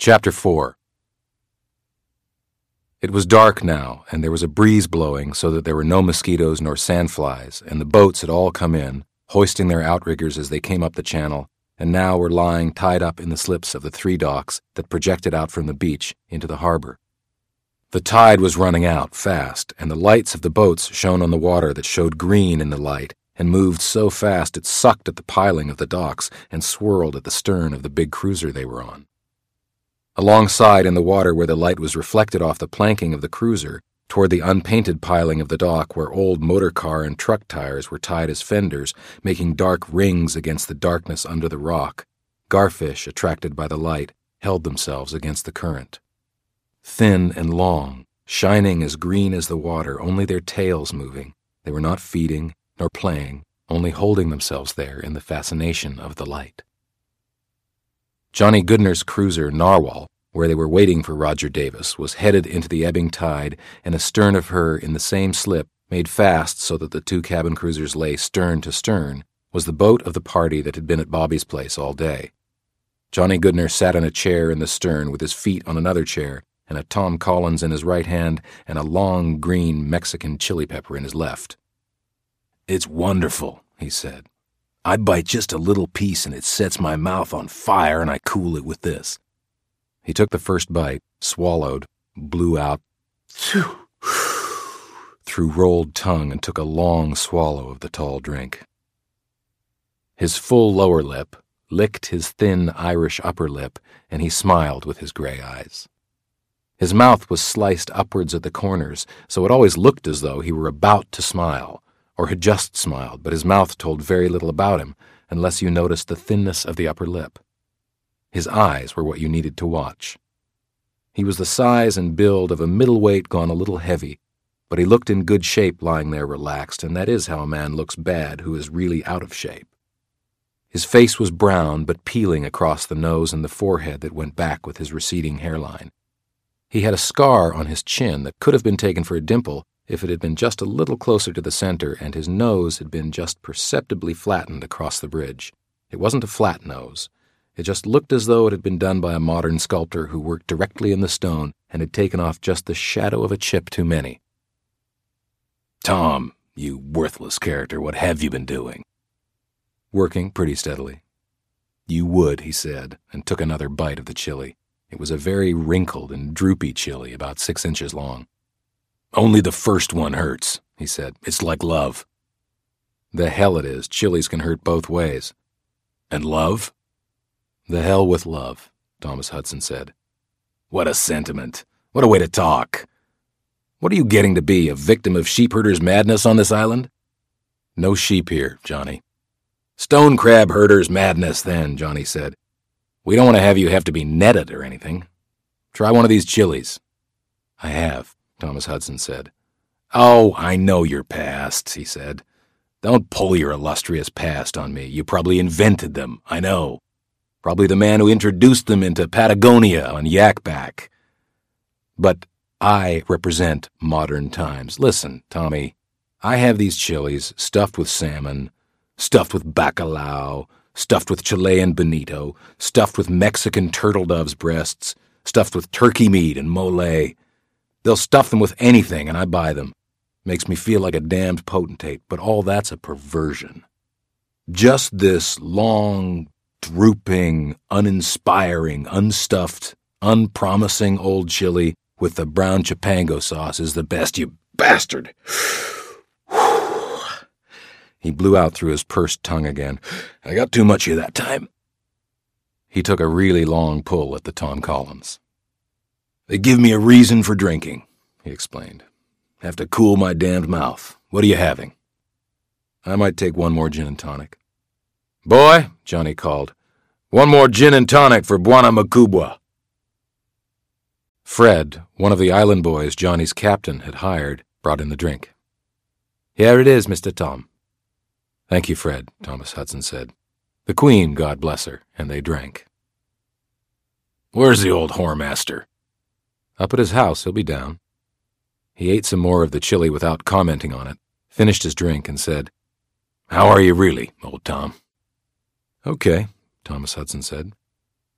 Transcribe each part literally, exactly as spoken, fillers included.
Chapter four. It was dark now, and there was a breeze blowing so that there were no mosquitoes nor sandflies, and the boats had all come in, hoisting their outriggers as they came up the channel, and now were lying tied up in the slips of the three docks that projected out from the beach into the harbor. The tide was running out fast, and the lights of the boats shone on the water that showed green in the light, and moved so fast it sucked at the piling of the docks and swirled at the stern of the big cruiser they were on. Alongside in the water where the light was reflected off the planking of the cruiser, toward the unpainted piling of the dock where old motor car and truck tires were tied as fenders, making dark rings against the darkness under the rock, garfish, attracted by the light, held themselves against the current. Thin and long, shining as green as the water, only their tails moving, they were not feeding nor playing, only holding themselves there in the fascination of the light. Johnny Goodner's cruiser, Narwhal, where they were waiting for Roger Davis, was headed into the ebbing tide, and astern of her in the same slip, made fast so that the two cabin cruisers lay stern to stern, was the boat of the party that had been at Bobby's place all day. Johnny Goodner sat in a chair in the stern with his feet on another chair, and a Tom Collins in his right hand and a long green Mexican chili pepper in his left. "It's wonderful," he said. "I bite just a little piece and it sets my mouth on fire, and I cool it with this." He took the first bite, swallowed, blew out through rolled tongue, and took a long swallow of the tall drink. His full lower lip licked his thin Irish upper lip, and he smiled with his gray eyes. His mouth was sliced upwards at the corners, so it always looked as though he were about to smile, or had just smiled, but his mouth told very little about him, unless you noticed the thinness of the upper lip. His eyes were what you needed to watch. He was the size and build of a middleweight gone a little heavy, but he looked in good shape lying there relaxed, and that is how a man looks bad who is really out of shape. His face was brown but peeling across the nose and the forehead that went back with his receding hairline. He had a scar on his chin that could have been taken for a dimple if it had been just a little closer to the center, and his nose had been just perceptibly flattened across the bridge. It wasn't a flat nose. It just looked as though it had been done by a modern sculptor who worked directly in the stone and had taken off just the shadow of a chip too many. "Tom, you worthless character, what have you been doing?" "Working pretty steadily." "You would," he said, and took another bite of the chili. It was a very wrinkled and droopy chili, about six inches long. "Only the first one hurts," he said. "It's like love." "The hell it is. Chilies can hurt both ways." "And love?" "The hell with love," Thomas Hudson said. "What a sentiment. What a way to talk. What are you getting to be, a victim of sheep-herders' madness on this island?" "No sheep here, Johnny." "Stone crab herders' madness, then," Johnny said. "We don't want to have you have to be netted or anything. Try one of these chilies." "I have," Thomas Hudson said. "Oh, I know your past," he said. "Don't pull your illustrious past on me. You probably invented them, I know. Probably the man who introduced them into Patagonia on Yakback. But I represent modern times. Listen, Tommy, I have these chilies stuffed with salmon, stuffed with bacalao, stuffed with Chilean bonito, stuffed with Mexican turtle dove's breasts, stuffed with turkey meat and mole. They'll stuff them with anything, and I buy them. Makes me feel like a damned potentate, but all that's a perversion. Just this long, drooping, uninspiring, unstuffed, unpromising old chili with the brown chipango sauce is the best, you bastard." He blew out through his pursed tongue again. "I got too much of you that time." He took a really long pull at the Tom Collins. "They give me a reason for drinking," he explained. "Have to cool my damned mouth. What are you having?" "I might take one more gin and tonic." "Boy," Johnny called, "one more gin and tonic for Buana Macubwa." Fred, one of the island boys Johnny's captain had hired, brought in the drink. "Here it is, Mister Tom." "Thank you, Fred," Thomas Hudson said. "The Queen, God bless her," and they drank. "Where's the old whoremaster?" "Up at his house. He'll be down." He ate some more of the chili without commenting on it, finished his drink, and said, "How are you really, old Tom?" "Okay," Thomas Hudson said.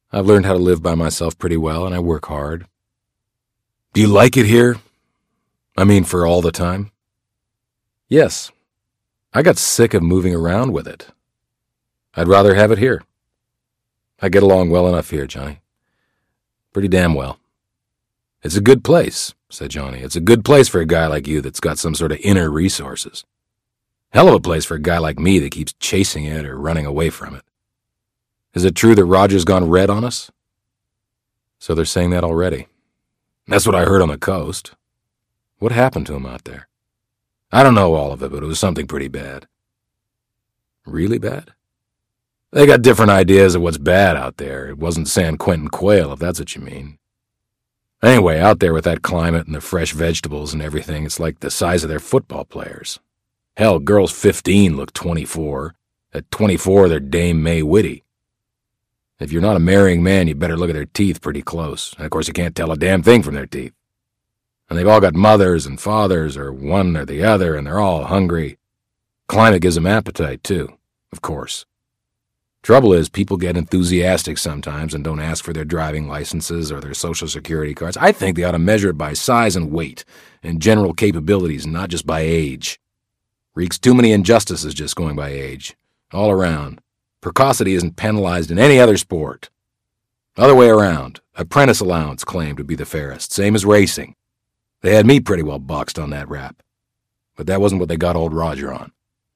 I've learned how to live by myself pretty well, and I work hard. Do you like it here? I mean, for all the time? Yes. I got sick of moving around with it. I'd rather have it here. I get along well enough here, Johnny. Pretty damn well. It's a good place, said Johnny. It's a good place for a guy like you that's got some sort of inner resources. Hell of a place for a guy like me that keeps chasing it or running away from it. Is it true that Roger's gone red on us? So they're saying that already. That's what I heard on the coast. What happened to him out there? I don't know all of it, but it was something pretty bad. Really bad? They got different ideas of what's bad out there. It wasn't San Quentin quail, if that's what you mean. Anyway, out there with that climate and the fresh vegetables and everything, it's like the size of their football players. Hell, girls fifteen look twenty-four. At twenty-four, they're Dame May Whitty. If you're not a marrying man, you better look at their teeth pretty close. And of course, you can't tell a damn thing from their teeth. And they've all got mothers and fathers, or one or the other, and they're all hungry. Climate gives them appetite, too, of course. Trouble is, people get enthusiastic sometimes and don't ask for their driving licenses or their social security cards. I think they ought to measure it by size and weight and general capabilities, not just by age. Wreaks too many injustices just going by age. All around. Precocity isn't penalized in any other sport. Other way around. Apprentice allowance claimed would be the fairest, same as racing. They had me pretty well boxed on that rap. But that wasn't what they got old Roger on.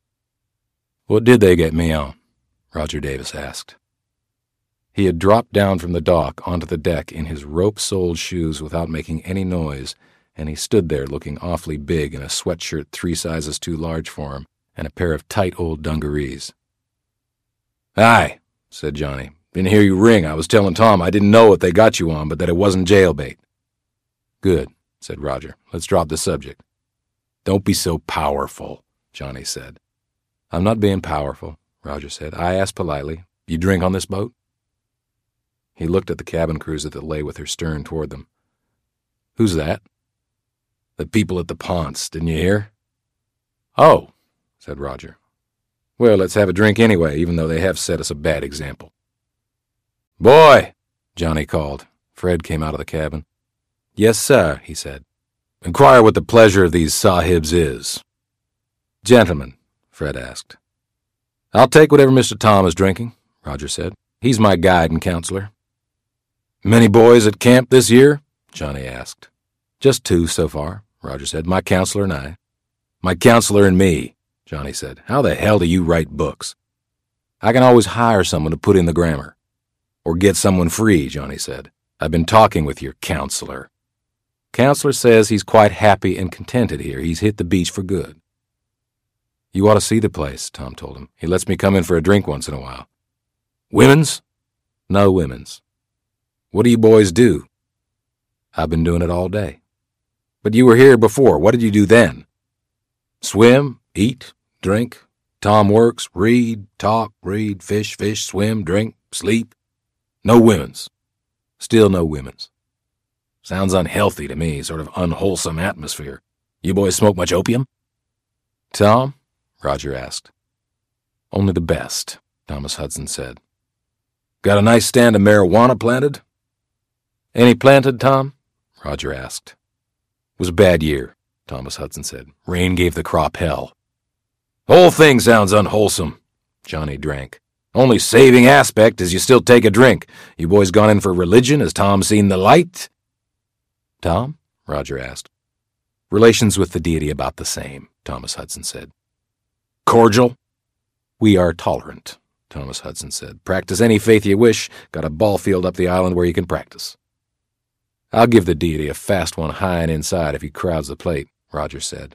What did they get me on? Roger Davis asked. He had dropped down from the dock onto the deck in his rope-soled shoes without making any noise, and he stood there looking awfully big in a sweatshirt three sizes too large for him and a pair of tight old dungarees. Aye, said Johnny. Didn't hear you ring. I was telling Tom I didn't know what they got you on, but that it wasn't jailbait. Good, said Roger. Let's drop the subject. Don't be so powerful, Johnny said. I'm not being powerful, Roger said. I asked politely, you drink on this boat? He looked at the cabin cruiser that lay with her stern toward them. Who's that? The people at the Ponce, didn't you hear? Oh, said Roger. Well, let's have a drink anyway, even though they have set us a bad example. Boy, Johnny called. Fred came out of the cabin. Yes, sir, he said. Inquire what the pleasure of these sahibs is. Gentlemen, Fred asked. I'll take whatever Mister Tom is drinking, Roger said. He's my guide and counselor. Many boys at camp this year? Johnny asked. Just two so far, Roger said. My counselor and I. My counselor and me, Johnny said. How the hell do you write books? I can always hire someone to put in the grammar. Or get someone free, Johnny said. I've been talking with your counselor. Counselor says he's quite happy and contented here. He's hit the beach for good. You ought to see the place, Tom told him. He lets me come in for a drink once in a while. Women's? No women's. What do you boys do? I've been doing it all day. But you were here before. What did you do then? Swim, eat, drink. Tom works, read, talk, read, fish, fish, swim, drink, sleep. No women's. Still no women's. Sounds unhealthy to me, sort of unwholesome atmosphere. You boys smoke much opium? Tom? Roger asked. Only the best, Thomas Hudson said. Got a nice stand of marijuana planted? Any planted, Tom? Roger asked. It was a bad year, Thomas Hudson said. Rain gave the crop hell. The whole thing sounds unwholesome. Johnny drank. Only saving aspect is you still take a drink. You boys gone in for religion? Has Tom seen the light? Tom? Roger asked. Relations with the deity about the same, Thomas Hudson said. Cordial? We are tolerant, Thomas Hudson said. Practice any faith you wish. Got a ball field up the island where you can practice. I'll give the deity a fast one high and inside if he crowds the plate, Roger said.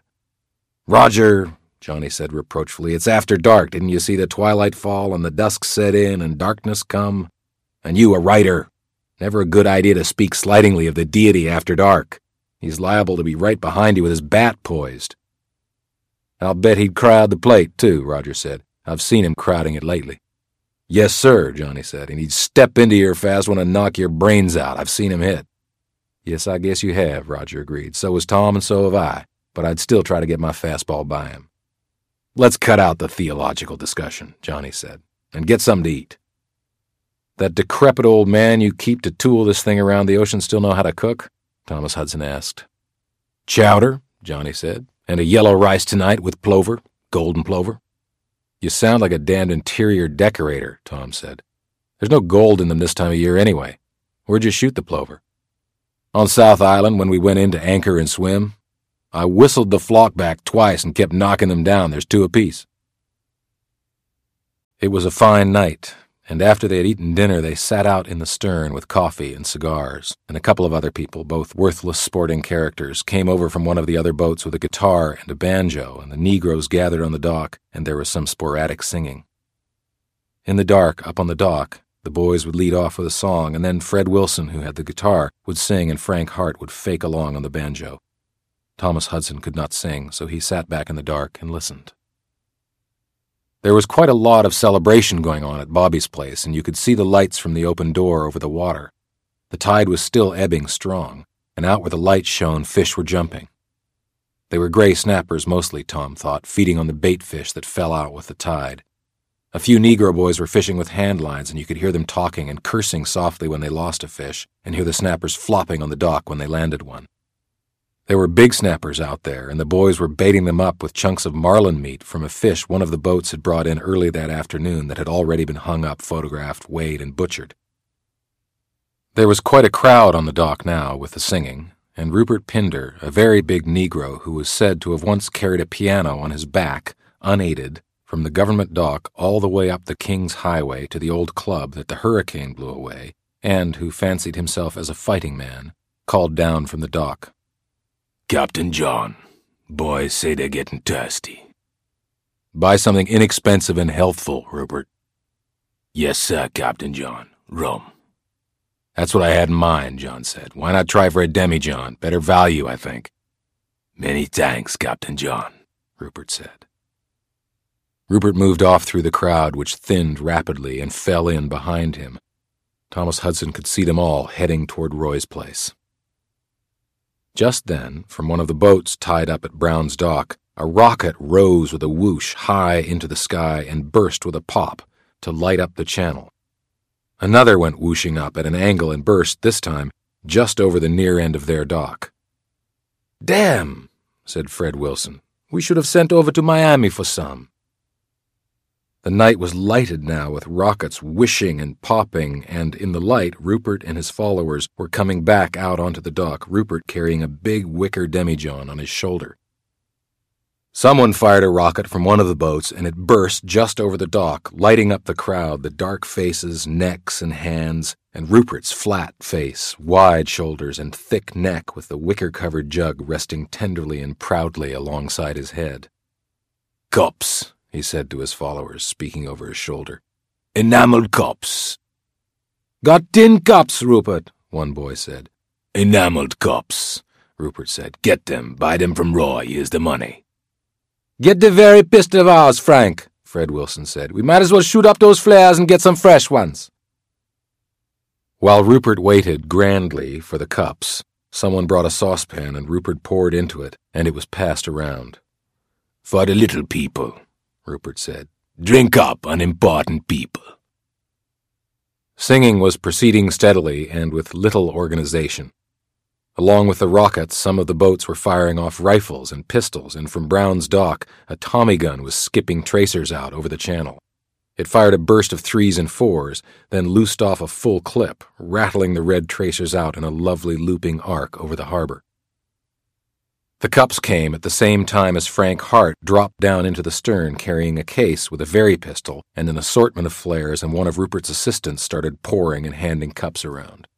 Roger, Johnny said reproachfully, it's after dark. Didn't you see the twilight fall and the dusk set in and darkness come? And you a writer. Never a good idea to speak slightingly of the deity after dark. He's liable to be right behind you with his bat poised. I'll bet he'd crowd the plate, too, Roger said. I've seen him crowding it lately. Yes, sir, Johnny said, and he'd step into your fast one and knock your brains out. I've seen him hit. Yes, I guess you have, Roger agreed. So has Tom and so have I, but I'd still try to get my fastball by him. Let's cut out the theological discussion, Johnny said, and get something to eat. That decrepit old man you keep to tool this thing around the ocean still know how to cook? Thomas Hudson asked. Chowder, Johnny said, and a yellow rice tonight with plover, golden plover. You sound like a damned interior decorator, Tom said. There's no gold in them this time of year anyway. Where'd you shoot the plover? On South Island when we went in to anchor and swim. I whistled the flock back twice and kept knocking them down. There's two apiece. It was a fine night, and after they had eaten dinner they sat out in the stern with coffee and cigars, and a couple of other people, both worthless sporting characters, came over from one of the other boats with a guitar and a banjo, and the Negroes gathered on the dock, and there was some sporadic singing. In the dark, up on the dock, the boys would lead off with a song, and then Fred Wilson, who had the guitar, would sing and Frank Hart would fake along on the banjo. Thomas Hudson could not sing, so he sat back in the dark and listened. There was quite a lot of celebration going on at Bobby's place, and you could see the lights from the open door over the water. The tide was still ebbing strong, and out where the lights shone, fish were jumping. They were gray snappers mostly, Tom thought, feeding on the bait fish that fell out with the tide. A few Negro boys were fishing with hand lines, and you could hear them talking and cursing softly when they lost a fish, and hear the snappers flopping on the dock when they landed one. There were big snappers out there, and the boys were baiting them up with chunks of marlin meat from a fish one of the boats had brought in early that afternoon that had already been hung up, photographed, weighed, and butchered. There was quite a crowd on the dock now with the singing, and Rupert Pinder, a very big Negro who was said to have once carried a piano on his back, unaided, from the government dock all the way up the King's Highway to the old club that the hurricane blew away, and who fancied himself as a fighting man, called down from the dock. Captain John, boys say they're getting thirsty. Buy something inexpensive and healthful, Rupert. Yes, sir, Captain John. Rum. That's what I had in mind, John said. Why not try for a demi-John? Better value, I think. Many thanks, Captain John, Rupert said. Rupert moved off through the crowd, which thinned rapidly and fell in behind him. Thomas Hudson could see them all heading toward Roy's place. Just then, from one of the boats tied up at Brown's dock, a rocket rose with a whoosh high into the sky and burst with a pop to light up the channel. Another went whooshing up at an angle and burst, this time, just over the near end of their dock. Damn, said Fred Wilson. We should have sent over to Miami for some. The night was lighted now with rockets whishing and popping, and in the light Rupert and his followers were coming back out onto the dock, Rupert carrying a big wicker demijohn on his shoulder. Someone fired a rocket from one of the boats, and it burst just over the dock, lighting up the crowd, the dark faces, necks, and hands, and Rupert's flat face, wide shoulders, and thick neck with the wicker-covered jug resting tenderly and proudly alongside his head. Cops, he said to his followers, speaking over his shoulder. Enameled cops. Got tin cups, Rupert, one boy said. Enameled cops, Rupert said. Get them, buy them from Roy, here's the money. Get the very pistol of ours, Frank, Fred Wilson said. We might as well shoot up those flares and get some fresh ones. While Rupert waited grandly for the cups, someone brought a saucepan and Rupert poured into it, and it was passed around. For the little people, Rupert said. Drink up, unimportant people. Singing was proceeding steadily and with little organization. Along with the rockets, some of the boats were firing off rifles and pistols, and from Brown's dock, a Tommy gun was skipping tracers out over the channel. It fired a burst of threes and fours, then loosed off a full clip, rattling the red tracers out in a lovely looping arc over the harbor. The cups came at the same time as Frank Hart dropped down into the stern carrying a case with a Very pistol and an assortment of flares, and one of Rupert's assistants started pouring and handing cups around.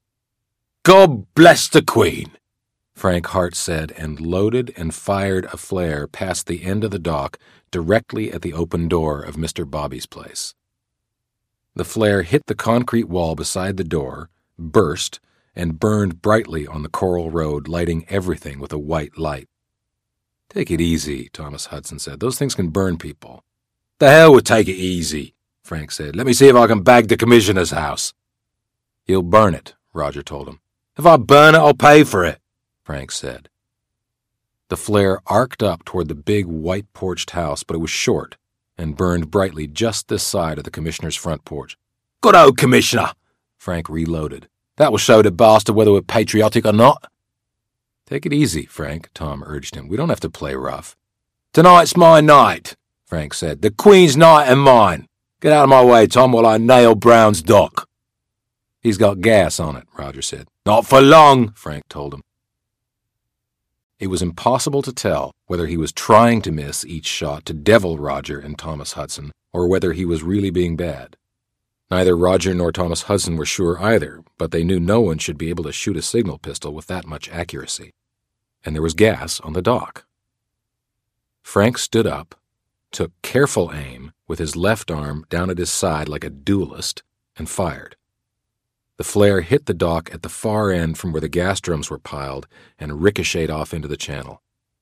God bless the Queen, Frank Hart said, and loaded and fired a flare past the end of the dock directly at the open door of Mister Bobby's place. The flare hit the concrete wall beside the door, burst, and burned brightly on the coral road, lighting everything with a white light. Take it easy, Thomas Hudson said. Those things can burn people. The hell with take it easy, Frank said. Let me see if I can bag the commissioner's house. He'll burn it, Roger told him. If I burn it, I'll pay for it, Frank said. The flare arced up toward the big white-porched house, but it was short and burned brightly just this side of the commissioner's front porch. Good-o, Commissioner! Frank reloaded. That will show the bastard whether we're patriotic or not. Take it easy, Frank, Tom urged him. We don't have to play rough. Tonight's my night, Frank said. The Queen's night and mine. Get out of my way, Tom, while I nail Brown's dock. He's got gas on it, Roger said. Not for long, Frank told him. It was impossible to tell whether he was trying to miss each shot to devil Roger and Thomas Hudson, or whether he was really being bad. Neither Roger nor Thomas Hudson were sure either, but they knew no one should be able to shoot a signal pistol with that much accuracy. And there was gas on the dock. Frank stood up, took careful aim with his left arm down at his side like a duelist, and fired. The flare hit the dock at the far end from where the gas drums were piled and ricocheted off into the channel.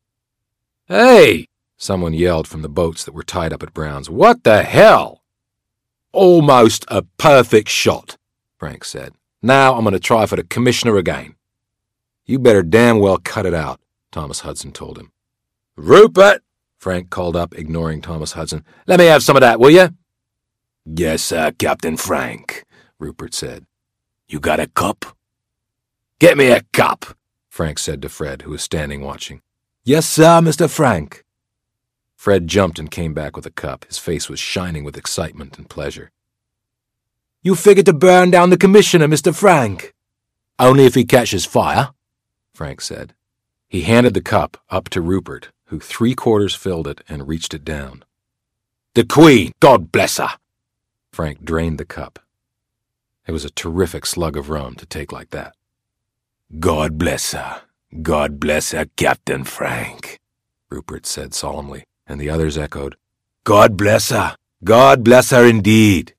"Hey!" someone yelled from the boats that were tied up at Brown's. "What the hell?" "Almost a perfect shot," Frank said. "Now I'm going to try for the Commissioner again." "You better damn well cut it out," Thomas Hudson told him. "Rupert!" Frank called up, ignoring Thomas Hudson. "Let me have some of that, will you?" "Yes, sir, Captain Frank," Rupert said. "You got a cup?" "Get me a cup," Frank said to Fred, who was standing watching. "Yes, sir, Mister Frank." Fred jumped and came back with a cup. His face was shining with excitement and pleasure. "You figured to burn down the Commissioner, Mister Frank?" "Only if he catches fire," Frank said. He handed the cup up to Rupert, who three-quarters filled it and reached it down. "The Queen, God bless her!" Frank drained the cup. It was a terrific slug of rum to take like that. "God bless her. God bless her, Captain Frank," Rupert said solemnly, and the others echoed, "God bless her. God bless her indeed."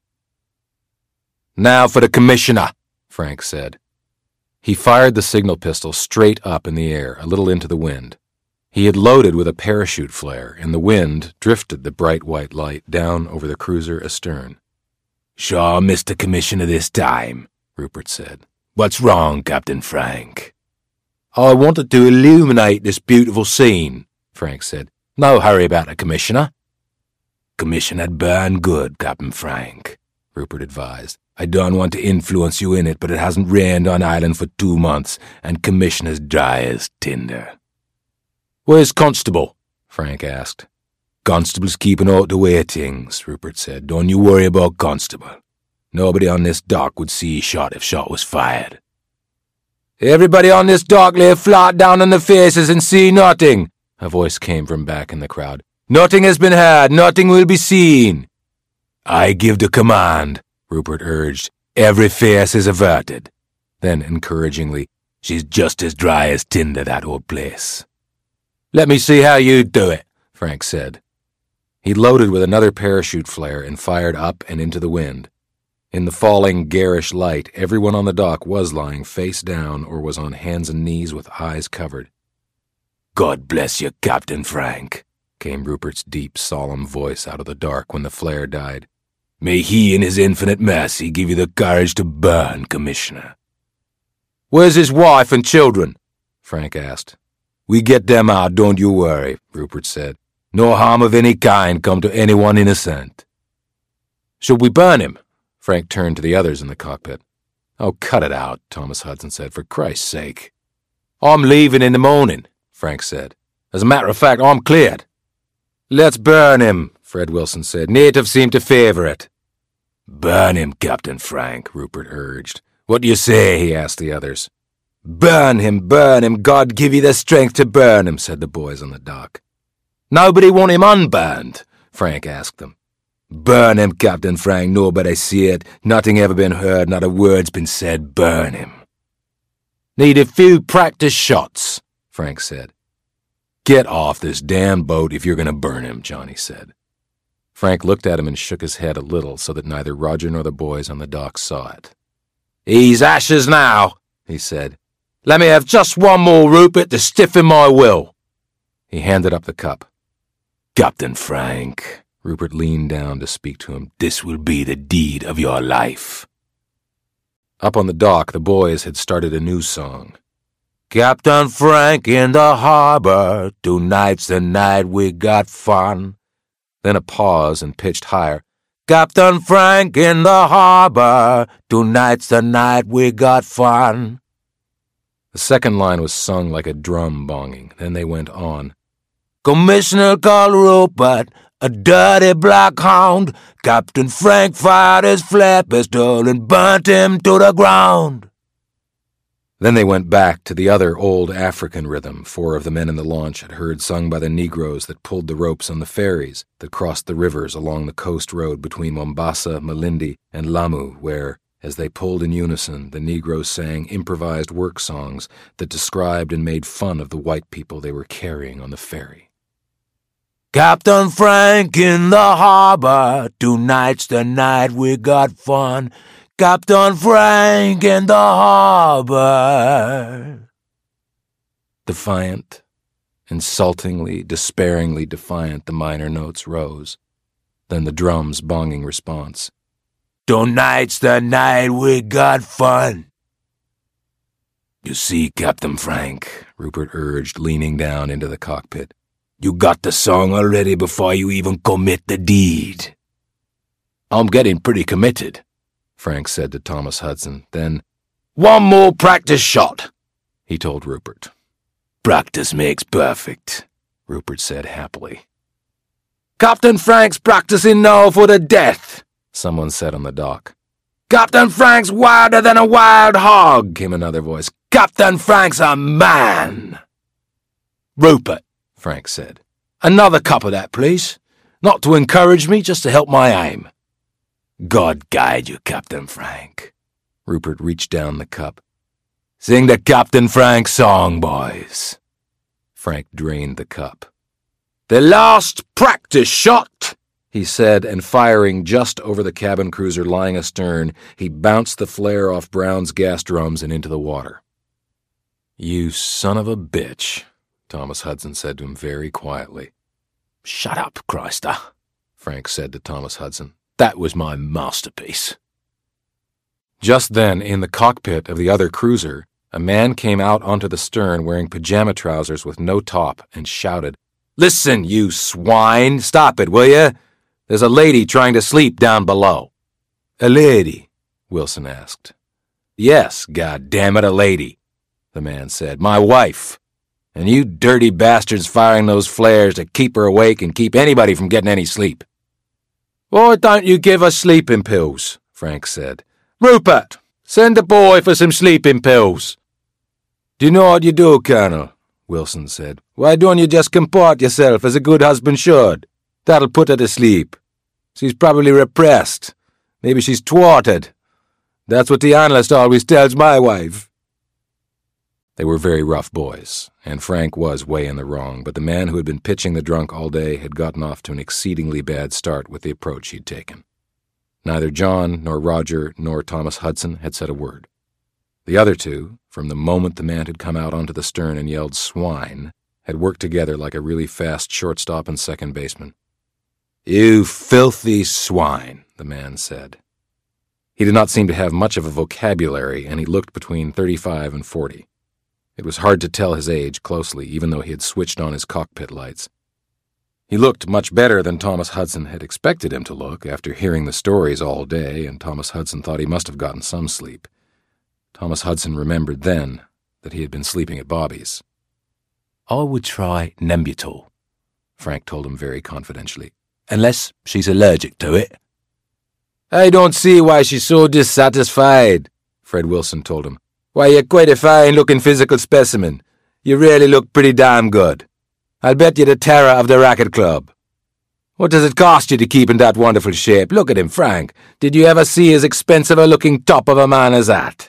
"Now for the Commissioner," Frank said. He fired the signal pistol straight up in the air, a little into the wind. He had loaded with a parachute flare, and the wind drifted the bright white light down over the cruiser astern. "Sure, Mister Commissioner this time," Rupert said. "What's wrong, Captain Frank?" "I wanted to illuminate this beautiful scene," Frank said. "No hurry about the Commissioner." "Commissioner'd burn good, Captain Frank," Rupert advised. "I don't want to influence you in it, but it hasn't rained on Island for two months, and Commissioner's dry as tinder." "Where's Constable?" Frank asked. "Constable's keeping out the way of things," Rupert said. "Don't you worry about Constable. Nobody on this dock would see shot if shot was fired." "Everybody on this dock lay flat down on their faces and see nothing," a voice came from back in the crowd. "Nothing has been heard, nothing will be seen." "I give the command," Rupert urged. "Every face is averted." Then, encouragingly, "She's just as dry as tinder, that old place." "Let me see how you do it," Frank said. He loaded with another parachute flare and fired up and into the wind. In the falling, garish light, everyone on the dock was lying face down or was on hands and knees with eyes covered. "God bless you, Captain Frank," came Rupert's deep, solemn voice out of the dark when the flare died. "May he in his infinite mercy give you the courage to burn, Commissioner." "Where's his wife and children?" Frank asked. "We get them out, don't you worry," Rupert said. "No harm of any kind come to anyone innocent." "Should we burn him?" Frank turned to the others in the cockpit. "Oh, cut it out," Thomas Hudson said, "for Christ's sake." "I'm leaving in the morning," Frank said. "As a matter of fact, I'm cleared." "Let's burn him," Fred Wilson said. "Natives seem to favor it." "Burn him, Captain Frank," Rupert urged. "What do you say?" he asked the others. "Burn him, burn him, God give you the strength to burn him," said the boys on the dock. "Nobody want him unburned?" Frank asked them. "Burn him, Captain Frank, nobody see it, nothing ever been heard, not a word's been said, burn him." "Need a few practice shots," Frank said. "Get off this damn boat if you're going to burn him," Johnny said. Frank looked at him and shook his head a little so that neither Roger nor the boys on the dock saw it. "He's ashes now," he said. "Let me have just one more, Rupert, to stiffen my will." He handed up the cup. "Captain Frank," Rupert leaned down to speak to him, "this will be the deed of your life." Up on the dock, the boys had started a new song. "Captain Frank in the harbor, tonight's the night we got fun." Then a pause and pitched higher. Captain Frank in the harbor, tonight's the night we got fun. The second line was sung like a drum bonging. Then they went on. Commissioner called Rupert a dirty black hound. Captain Frank fired his flare pistol and burnt him to the ground. Then they went back to the other old African rhythm four of the men in the launch had heard sung by the Negroes that pulled the ropes on the ferries that crossed the rivers along the coast road between Mombasa, Malindi, and Lamu, where, as they pulled in unison, the Negroes sang improvised work songs that described and made fun of the white people they were carrying on the ferry. Captain Frank in the harbor, tonight's the night we got fun. Captain Frank in the harbor. Defiant, insultingly, despairingly defiant, the minor notes rose. Then the drums' bonging response. Tonight's the night we got fun. You see, Captain Frank, Rupert urged, leaning down into the cockpit, you got the song already before you even commit the deed. I'm getting pretty committed, Frank said to Thomas Hudson. Then, one more practice shot, he told Rupert. Practice makes perfect, Rupert said happily. Captain Frank's practicing now for the death, someone said on the dock. Captain Frank's wilder than a wild hog, came another voice. Captain Frank's a man. Rupert, Frank said. Another cup of that, please. Not to encourage me, just to help my aim. God guide you, Captain Frank. Rupert reached down the cup. Sing the Captain Frank song, boys. Frank drained the cup. The last practice shot, he said, and firing just over the cabin cruiser lying astern, he bounced the flare off Brown's gas drums and into the water. You son of a bitch, Thomas Hudson said to him very quietly. Shut up, Christa, Frank said to Thomas Hudson. That was my masterpiece. Just then, in the cockpit of the other cruiser, a man came out onto the stern wearing pajama trousers with no top and shouted, Listen, you swine! Stop it, will you? There's a lady trying to sleep down below. A lady? Wilson asked. Yes, goddammit, a lady, the man said. My wife. And you dirty bastards firing those flares to keep her awake and keep anybody from getting any sleep. Why don't you give her sleeping pills? Frank said. Rupert, send the boy for some sleeping pills. Do you know what you do, Colonel? Wilson said. Why don't you just comport yourself as a good husband should? That'll put her to sleep. She's probably repressed. Maybe she's thwarted. That's what the analyst always tells my wife. They were very rough boys, and Frank was way in the wrong, but the man who had been pitching the drunk all day had gotten off to an exceedingly bad start with the approach he'd taken. Neither John, nor Roger, nor Thomas Hudson had said a word. The other two, from the moment the man had come out onto the stern and yelled swine, had worked together like a really fast shortstop and second baseman. You filthy swine, the man said. He did not seem to have much of a vocabulary, and he looked between thirty-five and forty. It was hard to tell his age closely, even though he had switched on his cockpit lights. He looked much better than Thomas Hudson had expected him to look after hearing the stories all day, and Thomas Hudson thought he must have gotten some sleep. Thomas Hudson remembered then that he had been sleeping at Bobby's. I would try Nembutal, Frank told him very confidentially, unless she's allergic to it. I don't see why she's so dissatisfied, Fred Wilson told him. Why, you're quite a fine-looking physical specimen. You really look pretty damn good. I'll bet you're the terror of the racket club. What does it cost you to keep in that wonderful shape? Look at him, Frank. Did you ever see as expensive a looking top of a man as that?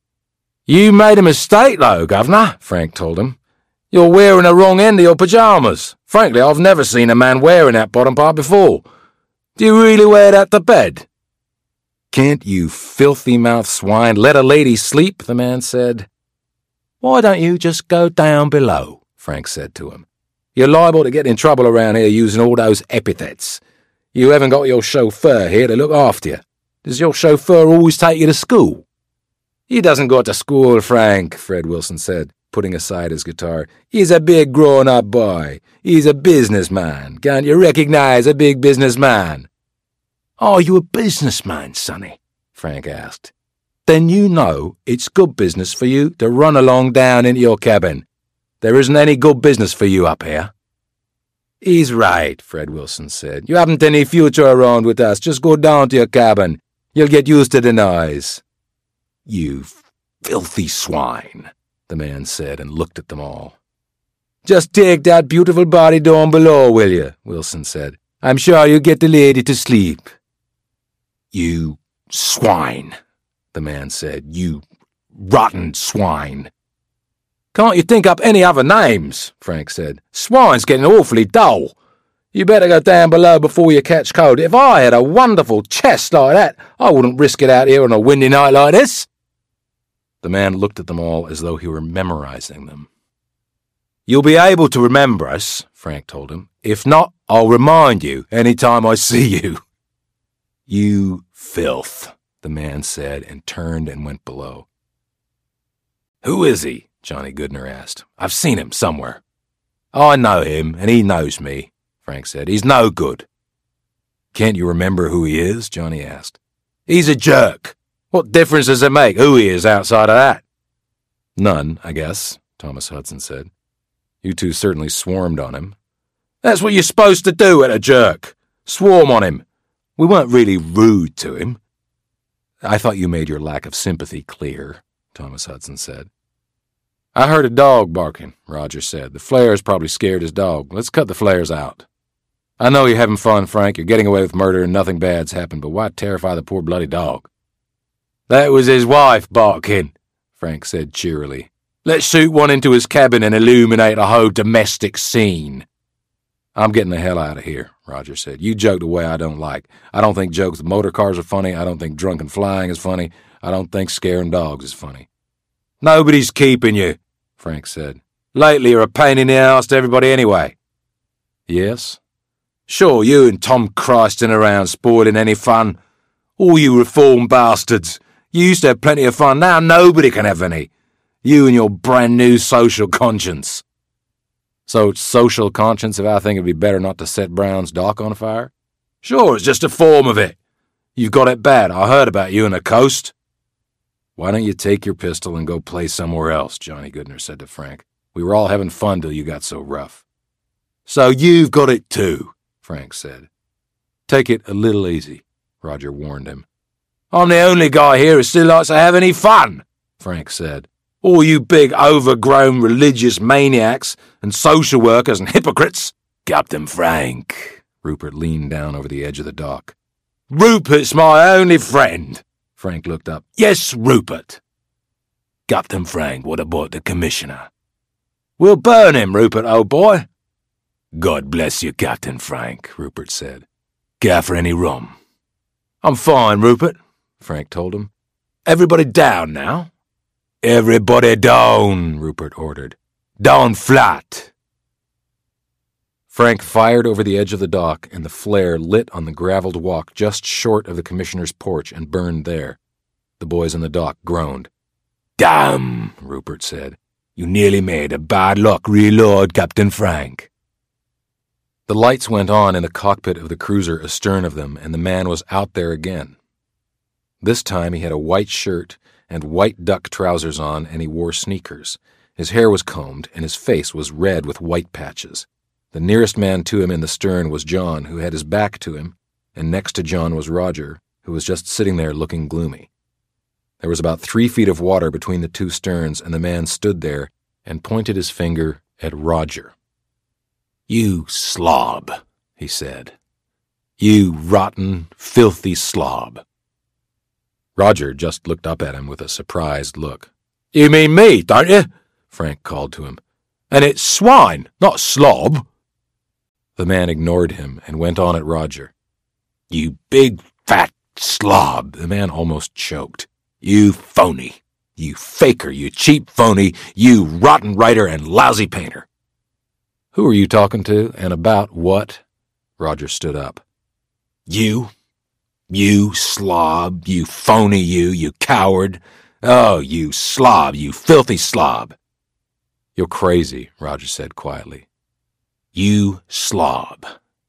You made a mistake, though, Governor, Frank told him. You're wearing the wrong end of your pyjamas. Frankly, I've never seen a man wearing that bottom part before. Do you really wear that to bed? Can't you filthy-mouthed swine let a lady sleep, the man said. Why don't you just go down below, Frank said to him. You're liable to get in trouble around here using all those epithets. You haven't got your chauffeur here to look after you. Does your chauffeur always take you to school? He doesn't go to school, Frank, Fred Wilson said, putting aside his guitar. He's a big grown-up boy. He's a businessman. Can't you recognize a big businessman? Are you a businessman, Sonny? Frank asked. Then you know it's good business for you to run along down into your cabin. There isn't any good business for you up here. He's right, Fred Wilson said. You haven't any future around with us. Just go down to your cabin. You'll get used to the noise. You filthy swine, the man said and looked at them all. Just take that beautiful body down below, will you? Wilson said. I'm sure you'll get the lady to sleep. You swine, the man said. You rotten swine. Can't you think up any other names? Frank said. Swine's getting awfully dull. You better go down below before you catch cold. If I had a wonderful chest like that, I wouldn't risk it out here on a windy night like this. The man looked at them all as though he were memorizing them. You'll be able to remember us, Frank told him. If not, I'll remind you any time I see you. You filth, the man said, and turned and went below. Who is he? Johnny Goodner asked. I've seen him somewhere. I know him, and he knows me, Frank said. He's no good. Can't you remember who he is? Johnny asked. He's a jerk. What difference does it make who he is outside of that? None, I guess, Thomas Hudson said. You two certainly swarmed on him. That's what you're supposed to do at a jerk. Swarm on him. We weren't really rude to him. I thought you made your lack of sympathy clear, Thomas Hudson said. I heard a dog barking, Roger said. The flares probably scared his dog. Let's cut the flares out. I know you're having fun, Frank. You're getting away with murder and nothing bad's happened, but why terrify the poor bloody dog? That was his wife barking, Frank said cheerily. Let's shoot one into his cabin and illuminate a whole domestic scene. I'm getting the hell out of here, Roger said. You joke the way I don't like. I don't think jokes with motor cars are funny. I don't think drunken flying is funny. I don't think scaring dogs is funny. Nobody's keeping you, Frank said. Lately you're a pain in the ass to everybody anyway. Yes? Sure, you and Tom Christen around spoiling any fun. All you reformed bastards. You used to have plenty of fun. Now nobody can have any. You and your brand new social conscience. So it's social conscience if I think it'd be better not to set Brown's dock on fire? Sure, it's just a form of it. You've got it bad. I heard about you on the coast. Why don't you take your pistol and go play somewhere else, Johnny Goodner said to Frank. We were all having fun till you got so rough. So you've got it too, Frank said. Take it a little easy, Roger warned him. I'm the only guy here who still likes to have any fun, Frank said. All you big overgrown religious maniacs and social workers and hypocrites. Captain Frank, Rupert leaned down over the edge of the dock. Rupert's my only friend. Frank looked up. Yes, Rupert. Captain Frank, what about the commissioner? We'll burn him, Rupert, old boy. God bless you, Captain Frank, Rupert said. Care for any rum? I'm fine, Rupert, Frank told him. Everybody down now? Everybody down, Rupert ordered. Down flat. Frank fired over the edge of the dock, and the flare lit on the graveled walk just short of the commissioner's porch and burned there. The boys on the dock groaned. Damn, Rupert said. You nearly made a bad luck reload, Captain Frank. The lights went on in the cockpit of the cruiser astern of them, and the man was out there again. This time he had a white shirt and white duck trousers on, and he wore sneakers. His hair was combed, and his face was red with white patches. The nearest man to him in the stern was John, who had his back to him, and next to John was Roger, who was just sitting there looking gloomy. There was about three feet of water between the two sterns, and the man stood there and pointed his finger at Roger. You slob, he said. You rotten, filthy slob. Roger just looked up at him with a surprised look. You mean me, don't you? Frank called to him. And it's swine, not slob. The man ignored him and went on at Roger. You big, fat slob. The man almost choked. You phony. You faker, you cheap phony, you rotten writer and lousy painter. Who are you talking to, and about what? Roger stood up. You. You slob, you phony you, you coward. Oh, you slob, you filthy slob. You're crazy, Roger said quietly. You slob,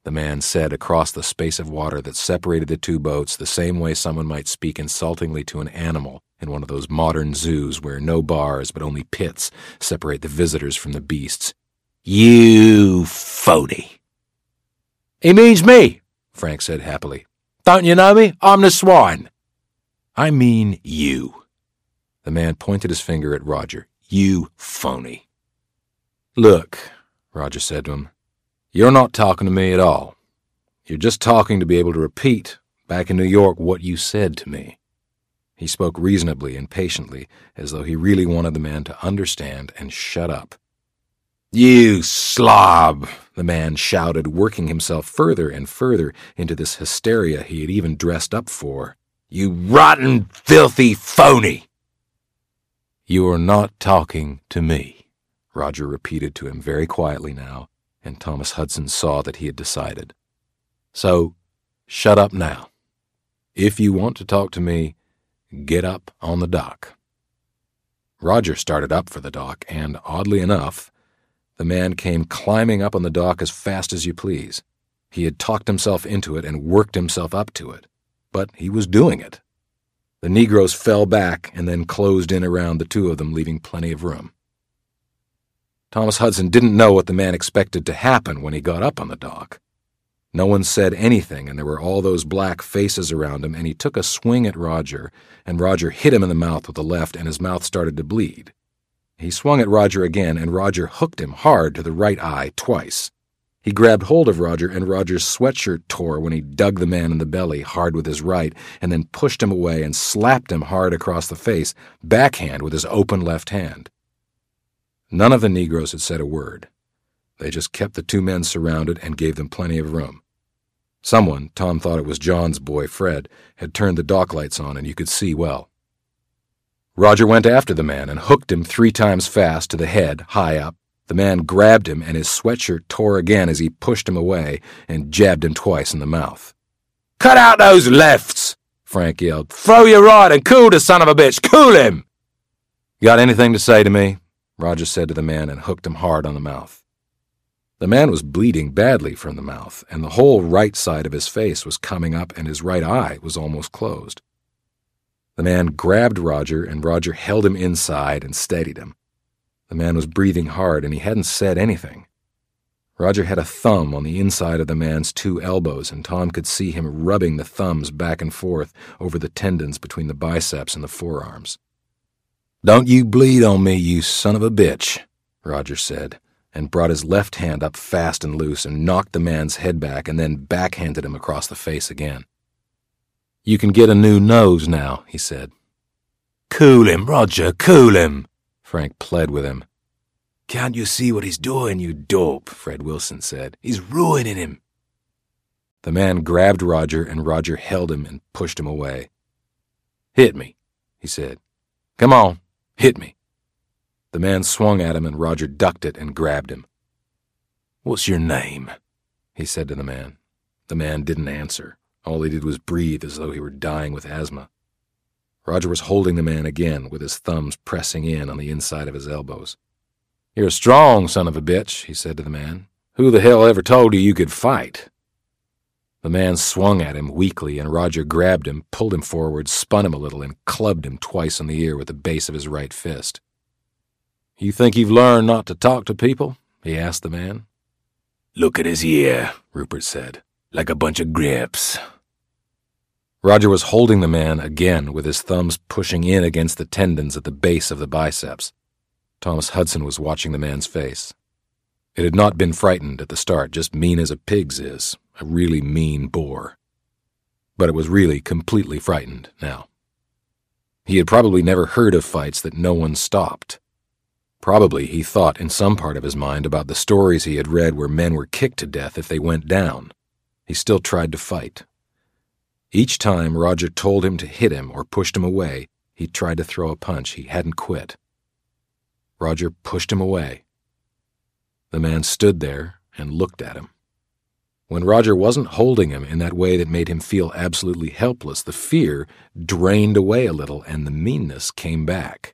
the man said across the space of water that separated the two boats the same way someone might speak insultingly to an animal in one of those modern zoos where no bars but only pits separate the visitors from the beasts. "You phony." "He means me," Frank said happily. "Don't you know me? I'm the swine." "I mean you." The man pointed his finger at Roger. "You phony." "Look," Roger said to him, "you're not talking to me at all. You're just talking to be able to repeat back in New York what you said to me." He spoke reasonably and patiently, as though he really wanted the man to understand and shut up. "You slob," the man shouted, working himself further and further into this hysteria he had even dressed up for. "You rotten, filthy phony." "You're not talking to me," Roger repeated to him very quietly now, and Thomas Hudson saw that he had decided. "So, shut up now. If you want to talk to me, get up on the dock." Roger started up for the dock, and, oddly enough, the man came climbing up on the dock as fast as you please. He had talked himself into it and worked himself up to it, but he was doing it. The Negroes fell back and then closed in around the two of them, leaving plenty of room. Thomas Hudson didn't know what the man expected to happen when he got up on the dock. No one said anything, and there were all those black faces around him, and he took a swing at Roger, and Roger hit him in the mouth with the left, and his mouth started to bleed. He swung at Roger again, and Roger hooked him hard to the right eye twice. He grabbed hold of Roger, and Roger's sweatshirt tore when he dug the man in the belly hard with his right, and then pushed him away and slapped him hard across the face, backhand with his open left hand. None of the Negroes had said a word. They just kept the two men surrounded and gave them plenty of room. Someone, Tom thought it was John's boy, Fred, had turned the dock lights on, and you could see well. Roger went after the man and hooked him three times fast to the head, high up. The man grabbed him, and his sweatshirt tore again as he pushed him away and jabbed him twice in the mouth. "Cut out those lefts!" Frank yelled. "Throw your right and cool the son of a bitch! Cool him!" "Got anything to say to me?" Roger said to the man and hooked him hard on the mouth. The man was bleeding badly from the mouth, and the whole right side of his face was coming up, and his right eye was almost closed. The man grabbed Roger, and Roger held him inside and steadied him. The man was breathing hard, and he hadn't said anything. Roger had a thumb on the inside of the man's two elbows, and Tom could see him rubbing the thumbs back and forth over the tendons between the biceps and the forearms. "Don't you bleed on me, you son of a bitch," Roger said, and brought his left hand up fast and loose and knocked the man's head back and then backhanded him across the face again. "You can get a new nose now," he said. "Cool him, Roger, cool him," Frank pled with him. "Can't you see what he's doing, you dope?" Fred Wilson said. "He's ruining him." The man grabbed Roger, and Roger held him and pushed him away. "Hit me," he said. "Come on, hit me." The man swung at him, and Roger ducked it and grabbed him. "What's your name?" he said to the man. The man didn't answer. All he did was breathe as though he were dying with asthma. Roger was holding the man again, with his thumbs pressing in on the inside of his elbows. "You're a strong son of a bitch," he said to the man. "Who the hell ever told you you could fight?" The man swung at him weakly, and Roger grabbed him, pulled him forward, spun him a little, and clubbed him twice on the ear with the base of his right fist. "You think you've learned not to talk to people?" he asked the man. "Look at his ear," Rupert said. "Like a bunch of grapes." Roger was holding the man again, with his thumbs pushing in against the tendons at the base of the biceps. Thomas Hudson was watching the man's face. It had not been frightened at the start, just mean as a pig's is, a really mean boar. But it was really completely frightened now. He had probably never heard of fights that no one stopped. Probably he thought in some part of his mind about the stories he had read where men were kicked to death if they went down. He still tried to fight. Each time Roger told him to hit him or pushed him away, he tried to throw a punch. He hadn't quit. Roger pushed him away. The man stood there and looked at him. When Roger wasn't holding him in that way that made him feel absolutely helpless, the fear drained away a little and the meanness came back.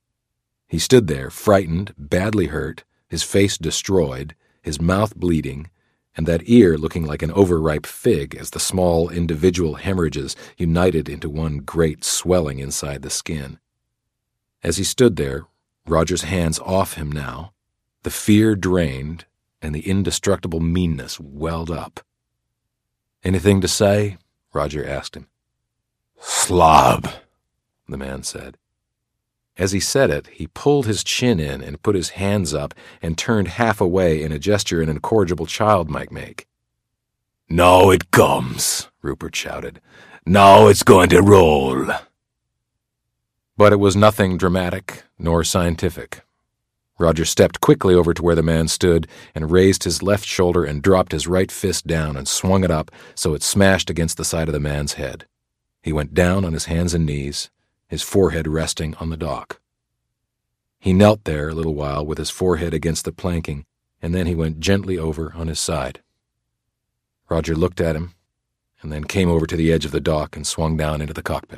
He stood there, frightened, badly hurt, his face destroyed, his mouth bleeding, and that ear looking like an overripe fig as the small individual hemorrhages united into one great swelling inside the skin. As he stood there, Roger's hands off him now, the fear drained, and the indestructible meanness welled up. "Anything to say?" Roger asked him. "Slob," the man said. As he said it, he pulled his chin in and put his hands up and turned half away in a gesture an incorrigible child might make. "Now it comes," Rupert shouted. "Now it's going to roll." But it was nothing dramatic nor scientific. Roger stepped quickly over to where the man stood and raised his left shoulder and dropped his right fist down and swung it up so it smashed against the side of the man's head. He went down on his hands and knees, his forehead resting on the dock. He knelt there a little while with his forehead against the planking, and then he went gently over on his side. Roger looked at him, and then came over to the edge of the dock and swung down into the cockpit.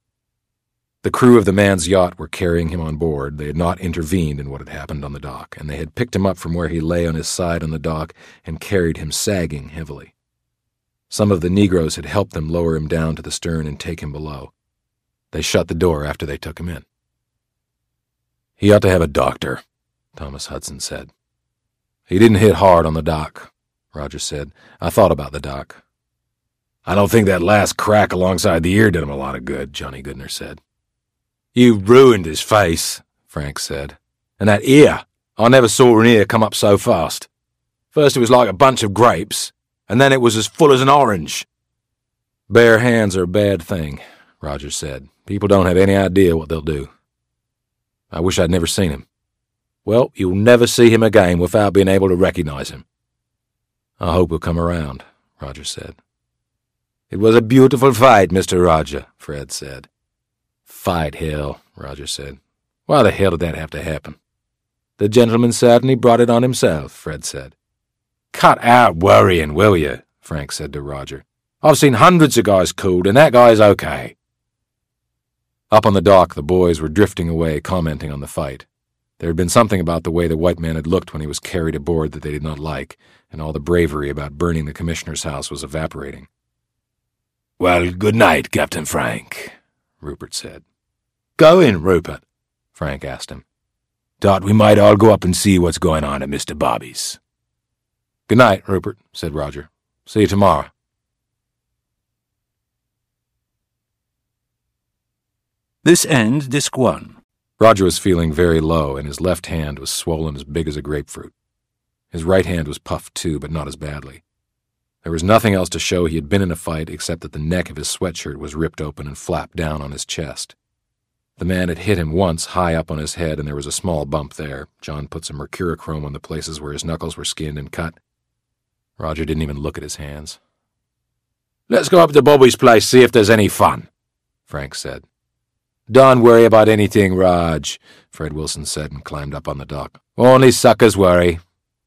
The crew of the man's yacht were carrying him on board. They had not intervened in what had happened on the dock, and they had picked him up from where he lay on his side on the dock and carried him sagging heavily. Some of the Negroes had helped them lower him down to the stern and take him below. They shut the door after they took him in. "He ought to have a doctor," Thomas Hudson said. "He didn't hit hard on the dock," Roger said. "I thought about the dock." "I don't think that last crack alongside the ear did him a lot of good," Johnny Goodner said. "You ruined his face," Frank said. "And that ear, I never saw an ear come up so fast. First it was like a bunch of grapes, and then it was as full as an orange." "Bare hands are a bad thing," Roger said. "People don't have any idea what they'll do. I wish I'd never seen him." "Well, you'll never see him again without being able to recognize him." "I hope he'll come around," Roger said. "It was a beautiful fight, Mister Roger," Fred said. "Fight, hell," Roger said. "Why the hell did that have to happen?" "The gentleman certainly brought it on himself," Fred said. "Cut out worrying, will you?" Frank said to Roger. "I've seen hundreds of guys cooled, and that guy's okay." Up on the dock, the boys were drifting away, commenting on the fight. There had been something about the way the white man had looked when he was carried aboard that they did not like, and all the bravery about burning the commissioner's house was evaporating. "Well, good night, Captain Frank," Rupert said. "Going, Rupert?" Frank asked him. "Thought we might all go up and see what's going on at Mister Bobby's." "Good night, Rupert," said Roger. "See you tomorrow." This ends Disc one. Roger was feeling very low, and his left hand was swollen as big as a grapefruit. His right hand was puffed too, but not as badly. There was nothing else to show he had been in a fight except that the neck of his sweatshirt was ripped open and flapped down on his chest. The man had hit him once high up on his head, and there was a small bump there. John put some mercurochrome on the places where his knuckles were skinned and cut. Roger didn't even look at his hands. "Let's go up to Bobby's place, see if there's any fun," Frank said. "Don't worry about anything, Raj," Fred Wilson said and climbed up on the dock. "Only suckers worry."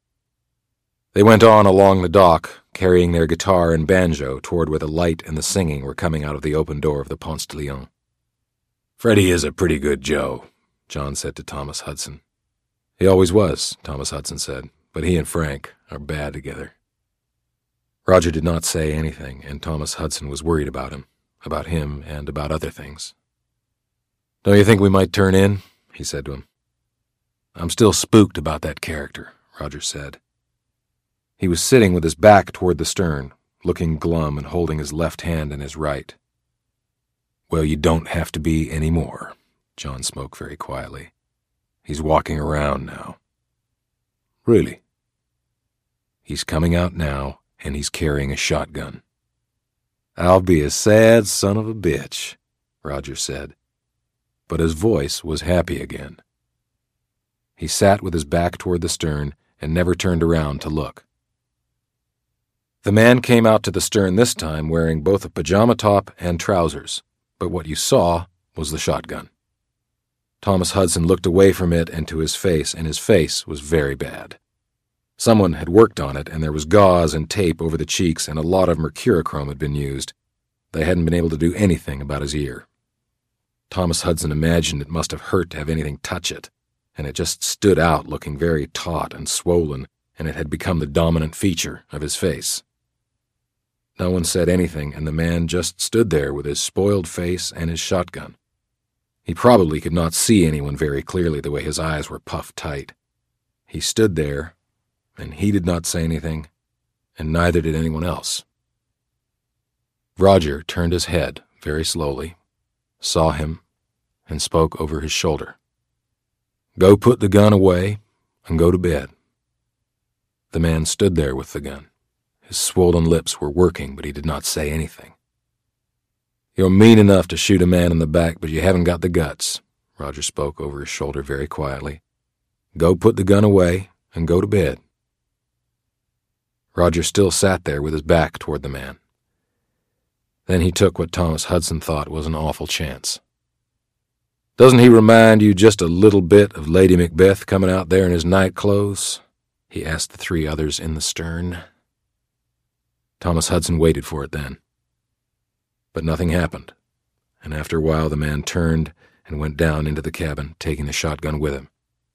They went on along the dock, carrying their guitar and banjo toward where the light and the singing were coming out of the open door of the Ponce de Leon. "Freddie is a pretty good Joe," John said to Thomas Hudson. "He always was," Thomas Hudson said, "but he and Frank are bad together." Roger did not say anything, and Thomas Hudson was worried about him, about him and about other things. "Don't you think we might turn in?" he said to him. "I'm still spooked about that character," Roger said. He was sitting with his back toward the stern, looking glum and holding his left hand in his right. "Well, you don't have to be any more," John spoke very quietly. "He's walking around now." "Really?" "He's coming out now, and he's carrying a shotgun." "I'll be a sad son of a bitch," Roger said. But his voice was happy again. He sat with his back toward the stern and never turned around to look. The man came out to the stern this time wearing both a pajama top and trousers, but what you saw was the shotgun. Thomas Hudson looked away from it and to his face, and his face was very bad. Someone had worked on it, and there was gauze and tape over the cheeks, and a lot of mercurochrome had been used. They hadn't been able to do anything about his ear. Thomas Hudson imagined it must have hurt to have anything touch it, and it just stood out looking very taut and swollen, and it had become the dominant feature of his face. No one said anything, and the man just stood there with his spoiled face and his shotgun. He probably could not see anyone very clearly the way his eyes were puffed tight. He stood there, and he did not say anything, and neither did anyone else. Roger turned his head very slowly, saw him, and spoke over his shoulder. "Go put the gun away and go to bed." The man stood there with the gun. His swollen lips were working, but he did not say anything. "You're mean enough to shoot a man in the back, but you haven't got the guts," Roger spoke over his shoulder very quietly. "Go put the gun away and go to bed." Roger still sat there with his back toward the man. Then he took what Thomas Hudson thought was an awful chance. "Doesn't he remind you just a little bit of Lady Macbeth coming out there in his night clothes?" he asked the three others in the stern. Thomas Hudson waited for it then. But nothing happened, and after a while the man turned and went down into the cabin, taking the shotgun with him.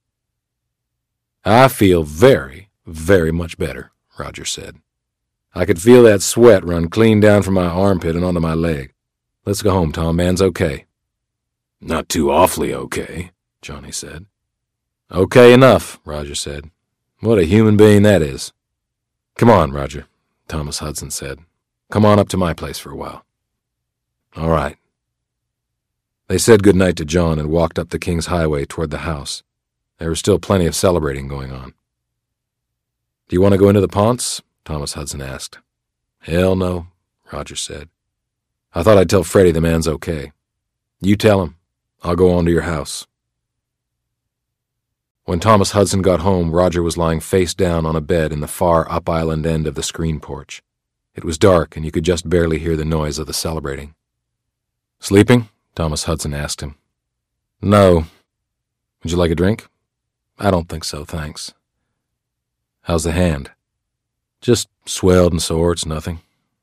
"I feel very, very much better," Roger said. "I could feel that sweat run clean down from my armpit and onto my leg. Let's go home, Tom. Man's okay." "Not too awfully okay," Johnny said. "Okay enough," Roger said. "What a human being that is." "Come on, Roger," Thomas Hudson said. "Come on up to my place for a while." "All right." They said good night to John and walked up the King's Highway toward the house. There was still plenty of celebrating going on. "Do you want to go into the Ponce?" Thomas Hudson asked. "Hell no," Roger said. "I thought I'd tell Freddie the man's okay. You tell him. I'll go on to your house." When Thomas Hudson got home, Roger was lying face down on a bed in the far up-island end of the screen porch. It was dark, and you could just barely hear the noise of the celebrating. "Sleeping?" Thomas Hudson asked him. "No. Would you like a drink?" "I don't think so, thanks." "How's the hand?" "Just swelled and sore, it's nothing."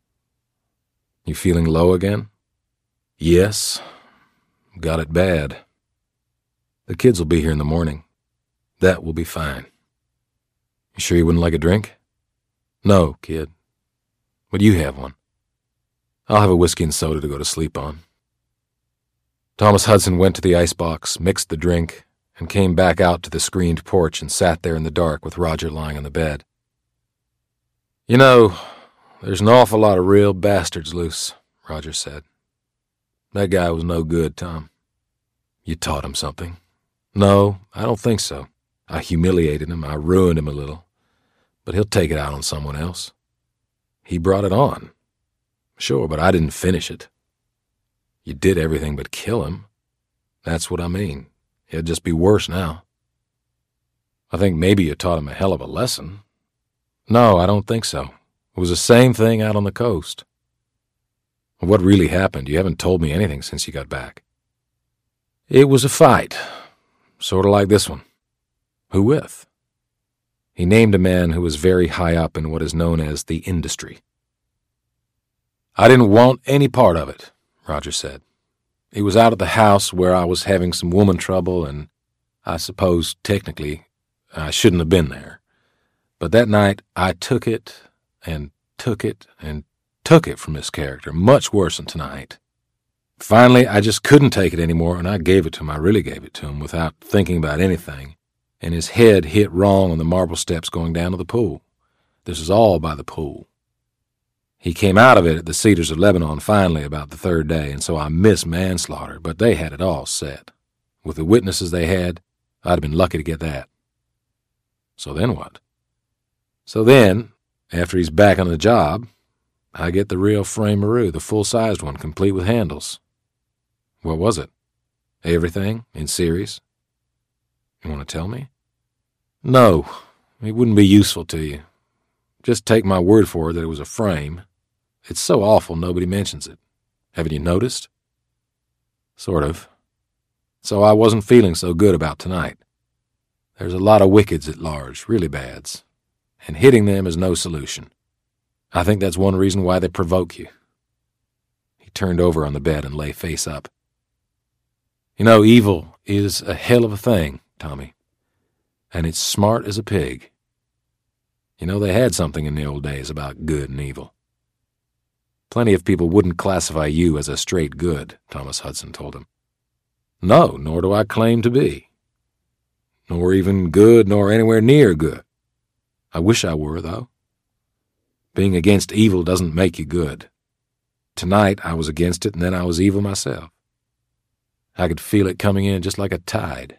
"You feeling low again?" "Yes. Got it bad." "The kids will be here in the morning. That will be fine." "You sure you wouldn't like a drink?" "No, kid. Would you have one?" "I'll have a whiskey and soda to go to sleep on." Thomas Hudson went to the icebox, mixed the drink, and came back out to the screened porch and sat there in the dark with Roger lying on the bed. "You know, there's an awful lot of real bastards loose," Roger said. "That guy was no good, Tom." "You taught him something." "No, I don't think so. I humiliated him, I ruined him a little. But he'll take it out on someone else." "He brought it on." "Sure, but I didn't finish it." "You did everything but kill him." "That's what I mean. It'd just be worse now." "I think maybe you taught him a hell of a lesson." "No, I don't think so. It was the same thing out on the coast." "What really happened? You haven't told me anything since you got back." "It was a fight. Sort of like this one." "Who with?" He named a man who was very high up in what is known as the industry. "I didn't want any part of it," Roger said. "It was out at the house where I was having some woman trouble, and I suppose, technically, I shouldn't have been there. But that night, I took it, and took it, and took it from this character, much worse than tonight. Finally, I just couldn't take it anymore, and I gave it to him. I really gave it to him without thinking about anything, and his head hit wrong on the marble steps going down to the pool. This is all by the pool. He came out of it at the Cedars of Lebanon finally about the third day, and so I missed manslaughter, but they had it all set. With the witnesses they had, I'd have been lucky to get that." "So then what?" "So then, after he's back on the job, I get the real frame-a-roo, the full-sized one, complete with handles." "What was it? Everything? In series?" "You want to tell me?" "No, it wouldn't be useful to you. Just take my word for it that it was a frame. It's so awful nobody mentions it. Haven't you noticed?" "Sort of. So I wasn't feeling so good about tonight. There's a lot of wickeds at large, really bads, and hitting them is no solution. I think that's one reason why they provoke you." He turned over on the bed and lay face up. "You know, evil is a hell of a thing, Tommy, and it's smart as a pig. You know, they had something in the old days about good and evil. Plenty of people wouldn't classify you as a straight good, Thomas Hudson told him. No, nor do I claim to be. Nor even good, nor anywhere near good. I wish I were, though. Being against evil doesn't make you good. Tonight I was against it, and then I was evil myself. I could feel it coming in just like a tide.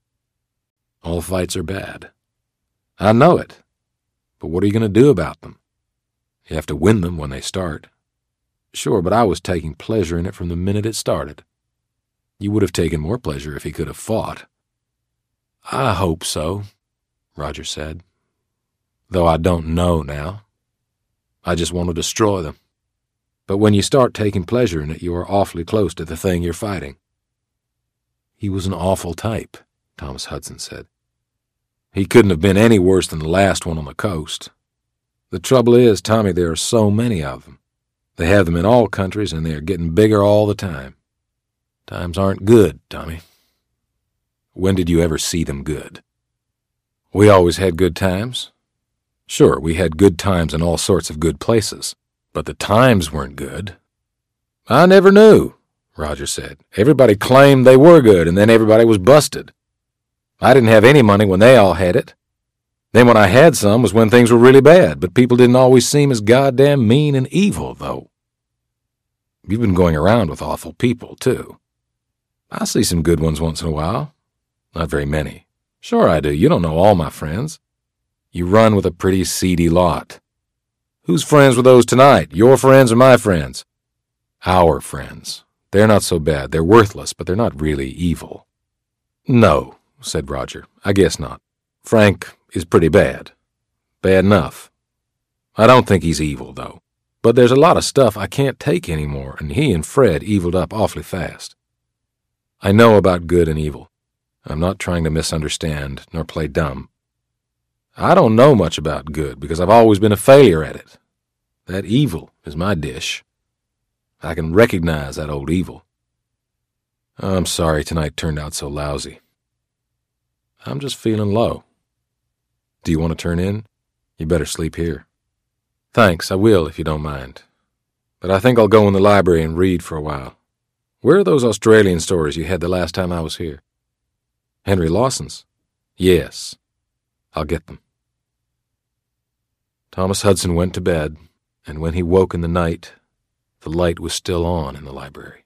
All fights are bad. I know it. But what are you going to do about them? You have to win them when they start. Sure, but I was taking pleasure in it from the minute it started. You would have taken more pleasure if he could have fought. I hope so, Roger said. Though I don't know now. I just want to destroy them. But when you start taking pleasure in it, you are awfully close to the thing you're fighting. He was an awful type, Thomas Hudson said. He couldn't have been any worse than the last one on the coast. The trouble is, Tommy, there are so many of them. They have them in all countries, and they are getting bigger all the time. Times aren't good, Tommy. When did you ever see them good? We always had good times. Sure, we had good times in all sorts of good places, but the times weren't good. I never knew, Roger said. Everybody claimed they were good, and then everybody was busted. I didn't have any money when they all had it. Then when I had some was when things were really bad, but people didn't always seem as goddamn mean and evil, though. You've been going around with awful people, too. I see some good ones once in a while. Not very many. Sure I do. You don't know all my friends. You run with a pretty seedy lot. Whose friends were those tonight? Your friends or my friends? Our friends. They're not so bad. They're worthless, but they're not really evil. No, said Roger. I guess not. Frank is pretty bad. Bad enough. I don't think he's evil, though. But there's a lot of stuff I can't take anymore, and he and Fred eviled up awfully fast. I know about good and evil. I'm not trying to misunderstand nor play dumb. I don't know much about good because I've always been a failure at it. That evil is my dish. I can recognize that old evil. I'm sorry tonight turned out so lousy. I'm just feeling low. Do you want to turn in? You better sleep here. Thanks, I will if you don't mind. But I think I'll go in the library and read for a while. Where are those Australian stories you had the last time I was here? Henry Lawson's? Yes. I'll get them. Thomas Hudson went to bed, and when he woke in the night, the light was still on in the library.